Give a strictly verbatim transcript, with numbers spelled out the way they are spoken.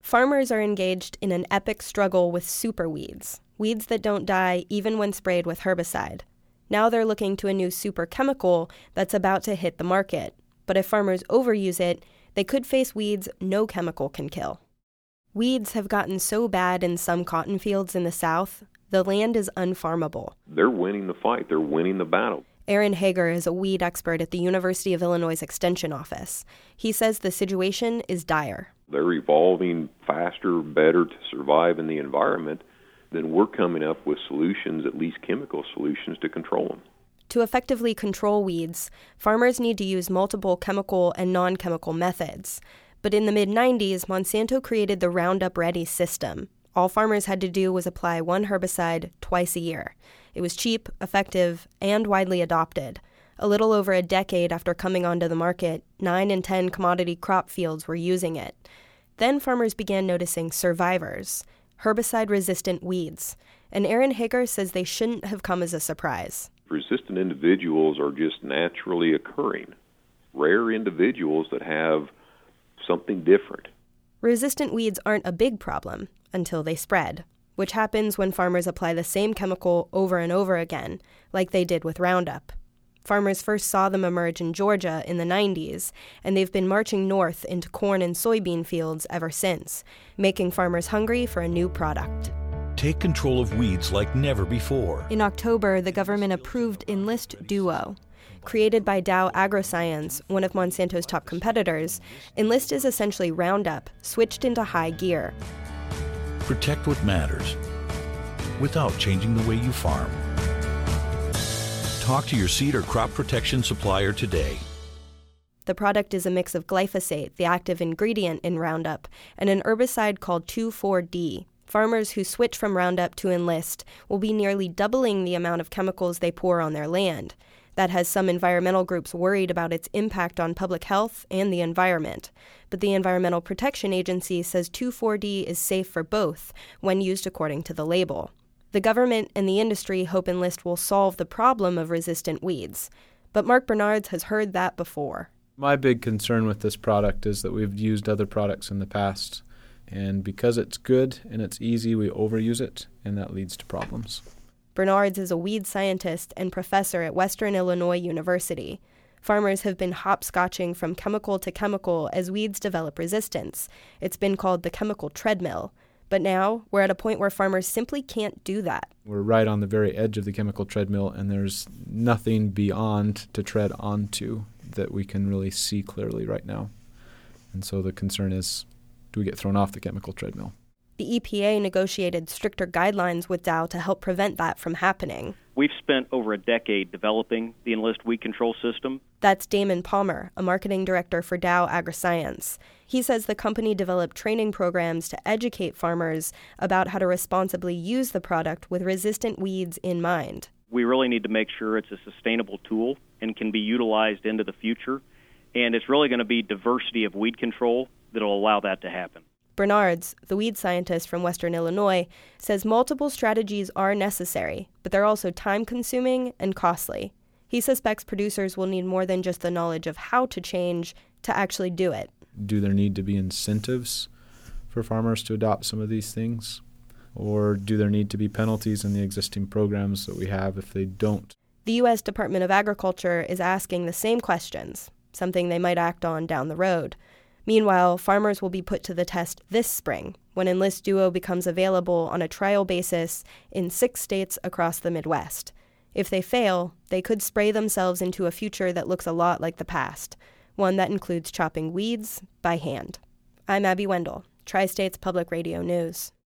Farmers are engaged in an epic struggle with superweeds, weeds that don't die even when sprayed with herbicide. Now they're looking to a new super chemical that's about to hit the market. But if farmers overuse it, they could face weeds no chemical can kill. Weeds have gotten so bad in some cotton fields in the South, the land is unfarmable. They're winning the fight. They're winning the battle. Aaron Hager is a weed expert at the University of Illinois Extension Office. He says the situation is dire. They're evolving faster, better to survive in the environment than we're coming up with solutions, at least chemical solutions, to control them. To effectively control weeds, farmers need to use multiple chemical and non-chemical methods. But in the mid nineties, Monsanto created the Roundup Ready system. All farmers had to do was apply one herbicide twice a year. It was cheap, effective, and widely adopted. A little over a decade after coming onto the market, nine in ten commodity crop fields were using it. Then farmers began noticing survivors, herbicide-resistant weeds. And Aaron Hager says they shouldn't have come as a surprise. Resistant individuals are just naturally occurring. Rare individuals that have something different. Resistant weeds aren't a big problem until they spread, which happens when farmers apply the same chemical over and over again, like they did with Roundup. Farmers first saw them emerge in Georgia in the nineties, and they've been marching north into corn and soybean fields ever since, making farmers hungry for a new product. Take control of weeds like never before. In October, the government approved Enlist Duo. Created by Dow AgroScience, one of Monsanto's top competitors, Enlist is essentially Roundup, switched into high gear. Protect what matters without changing the way you farm. Talk to your seed or crop protection supplier today. The product is a mix of glyphosate, the active ingredient in Roundup, and an herbicide called two four D. Farmers who switch from Roundup to Enlist will be nearly doubling the amount of chemicals they pour on their land. That has some environmental groups worried about its impact on public health and the environment. But the Environmental Protection Agency says two four D is safe for both when used according to the label. The government and the industry hope Enlist will solve the problem of resistant weeds. But Mark Bernards has heard that before. My big concern with this product is that we've used other products in the past. And because it's good and it's easy, we overuse it, and that leads to problems. Bernards is a weed scientist and professor at Western Illinois University. Farmers have been hopscotching from chemical to chemical as weeds develop resistance. It's been called the chemical treadmill. But now we're at a point where farmers simply can't do that. We're right on the very edge of the chemical treadmill, and there's nothing beyond to tread onto that we can really see clearly right now. And so the concern is, do we get thrown off the chemical treadmill? The E P A negotiated stricter guidelines with Dow to help prevent that from happening. We've spent over a decade developing the Enlist weed control system. That's Damon Palmer, a marketing director for Dow AgroScience. He says the company developed training programs to educate farmers about how to responsibly use the product with resistant weeds in mind. We really need to make sure it's a sustainable tool and can be utilized into the future. And it's really going to be diversity of weed control that will allow that to happen. Bernards, the weed scientist from Western Illinois, says multiple strategies are necessary, but they're also time-consuming and costly. He suspects producers will need more than just the knowledge of how to change to actually do it. Do there need to be incentives for farmers to adopt some of these things? Or do there need to be penalties in the existing programs that we have if they don't? The U S Department of Agriculture is asking the same questions, something they might act on down the road. Meanwhile, farmers will be put to the test this spring when Enlist Duo becomes available on a trial basis in six states across the Midwest. If they fail, they could spray themselves into a future that looks a lot like the past, one that includes chopping weeds by hand. I'm Abby Wendell, Tri-States Public Radio News.